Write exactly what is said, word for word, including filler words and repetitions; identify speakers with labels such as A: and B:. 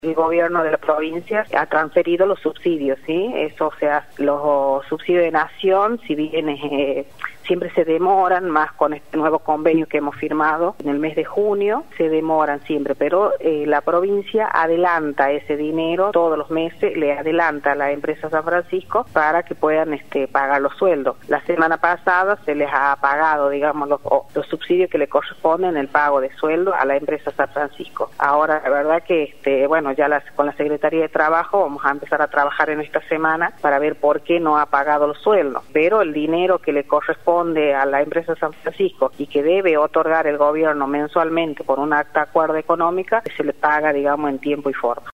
A: El gobierno de la provincia ha transferido los subsidios, ¿sí? Eso, o sea, los subsidios de nación, si bien eh, siempre se demoran, más con este nuevo convenio que hemos firmado en el mes de junio, se demoran siempre, pero eh, la provincia adelanta ese dinero todos los meses, le adelanta a la empresa San Francisco para que puedan este, pagar los sueldos. La semana pasada se les ha pagado, digamos, los, los subsidios que le corresponden, el pago de sueldo a la empresa San Francisco. Ahora, la verdad que, este, bueno, ya las, con la Secretaría de Trabajo vamos a empezar a trabajar en esta semana para ver por qué no ha pagado los sueldos, pero el dinero que le corresponde a la empresa San Francisco y que debe otorgar el gobierno mensualmente por un acta de acuerdo económica, se le paga, digamos, en tiempo y forma.